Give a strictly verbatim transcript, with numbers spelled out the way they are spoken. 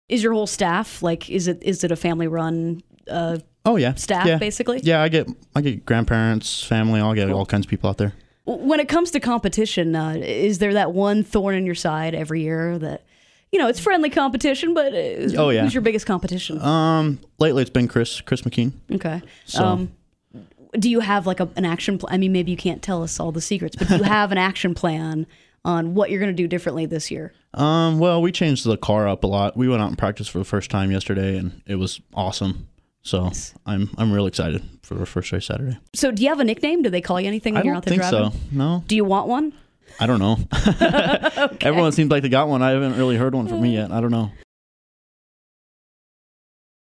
Is your whole staff, like, is it is it a family-run uh, oh, yeah. staff, yeah. basically? Yeah, I get I get grandparents, family, I'll get all kinds of people out there. When it comes to competition, uh, is there that one thorn in your side every year that, you know, it's friendly competition, but uh, oh, yeah. who's your biggest competition? Um, lately it's been Chris, Chris McKean. Okay. So. Um, do you have like a, an action plan? I mean, maybe you can't tell us all the secrets, but do you have an action plan on what you're going to do differently this year? Um, well, we changed the car up a lot. We went out and practiced for the first time yesterday, and it was awesome. So nice. I'm I'm real excited for the first race Saturday. So do you have a nickname? Do they call you anything when I you're don't out there think driving? so. No. Do you want one? I don't know. Okay. Everyone seems like they got one. I haven't really heard one from me yet. I don't know.